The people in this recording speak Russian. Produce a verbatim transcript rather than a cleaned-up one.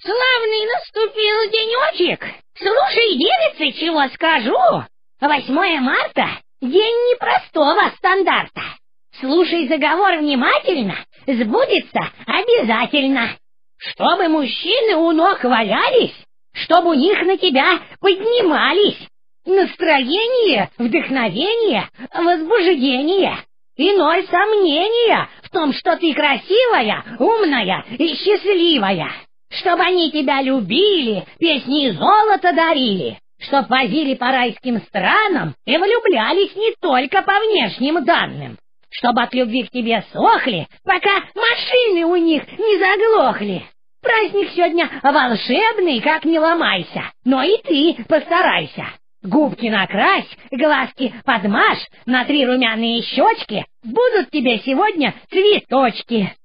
Славный наступил денечек. Слушай, девица, чего скажу? восьмое марта — день непростого стандарта. Слушай заговор внимательно, сбудется обязательно. Чтобы мужчины у ног валялись, чтобы у них на тебя поднимались. Настроение, вдохновение, возбуждение. И ноль сомнения в том, что ты красивая, умная и счастливая. Чтобы они тебя любили, песни золота дарили. Чтоб возили по райским странам и влюблялись не только по внешним данным. Чтобы от любви к тебе сохли, пока машины у них не заглохли. Праздник сегодня волшебный, как не ломайся, но и ты постарайся. Губки накрась, глазки подмажь, на три румяные щечки, будут тебе сегодня цветочки.